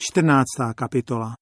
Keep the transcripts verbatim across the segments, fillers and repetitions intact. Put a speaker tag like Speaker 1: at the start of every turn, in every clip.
Speaker 1: čtrnáctá kapitola.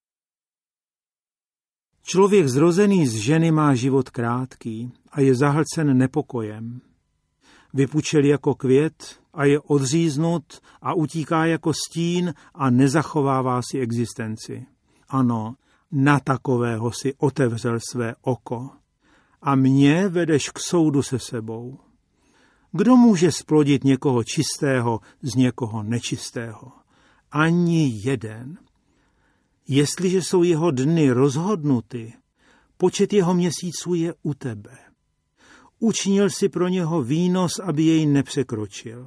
Speaker 1: Člověk zrozený z ženy má život krátký a je zahlcen nepokojem. Vypučel jako květ a je odříznut a utíká jako stín a nezachovává si existenci. Ano, na takového si otevřel své oko. A mě vedeš k soudu se sebou. Kdo může splodit někoho čistého z někoho nečistého? Ani jeden. Jestliže jsou jeho dny rozhodnuty, počet jeho měsíců je u tebe. Učinil si pro něho výnos, aby jej nepřekročil.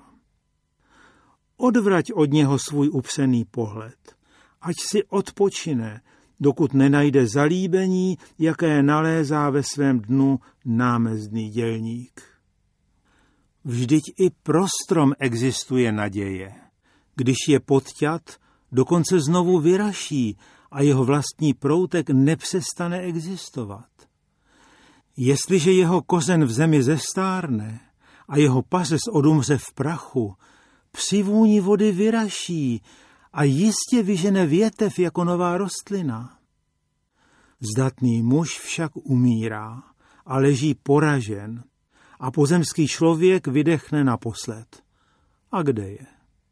Speaker 1: Odvrať od něho svůj upřený pohled, ať si odpočine, dokud nenajde zalíbení, jaké nalézá ve svém dnu námezdný dělník. Vždyť i pro strom existuje naděje. Když je podťat, dokonce znovu vyraší a jeho vlastní proutek nepřestane existovat. Jestliže jeho kořen v zemi zestárne a jeho pařez odumře v prachu, při vůni vody vyraší a jistě vyžene větev jako nová rostlina. Zdatný muž však umírá a leží poražen a pozemský člověk vydechne naposled. A kde je?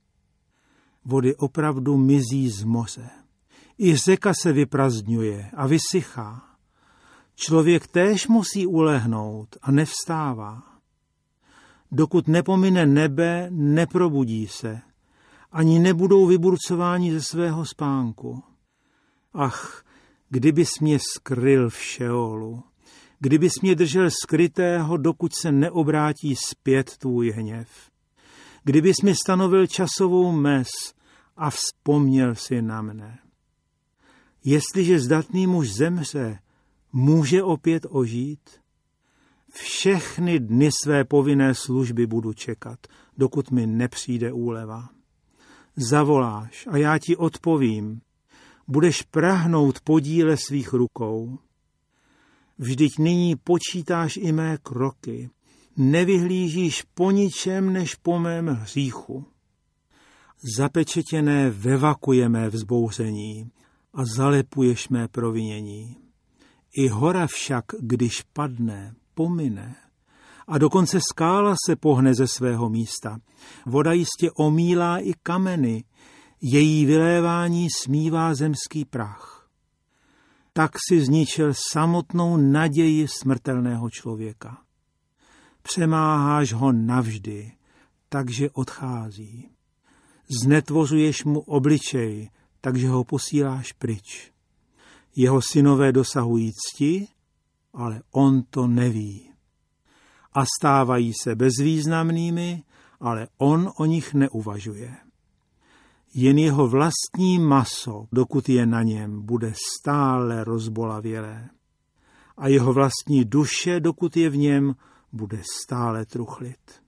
Speaker 1: Vody opravdu mizí z moře. I řeka se vyprazdňuje a vysychá. Člověk též musí ulehnout a nevstává. Dokud nepomine nebe, neprobudí se, ani nebudou vyburcováni ze svého spánku. Ach, kdybys mě skryl v Šeolu, kdybys mě držel skrytého, dokud se neobrátí zpět tvůj hněv. Kdybys mi stanovil časovou mez a vzpomněl si na mne. Jestliže zdatný muž zemře, může opět ožít? Všechny dny své povinné služby budu čekat, dokud mi nepřijde úleva. Zavoláš a já ti odpovím. Budeš prahnout podíle svých rukou. Vždyť nyní počítáš i mé kroky. Nevyhlížíš po ničem než po mém hříchu. Zapečetěné vevakuje mé vzbouření a zalepuješ mé provinění. I hora však, když padne, pomine. A dokonce skála se pohne ze svého místa. Voda jistě omílá i kameny, její vylévání smívá zemský prach. Tak si zničil samotnou naději smrtelného člověka. Přemáháš ho navždy, takže odchází. Znetvořuješ mu obličej, takže ho posíláš pryč. Jeho synové dosahují cti, ale on to neví. A stávají se bezvýznamnými, ale on o nich neuvažuje. Jen jeho vlastní maso, dokud je na něm, bude stále rozbolavělé. A jeho vlastní duše, dokud je v něm, bude stále truchlit.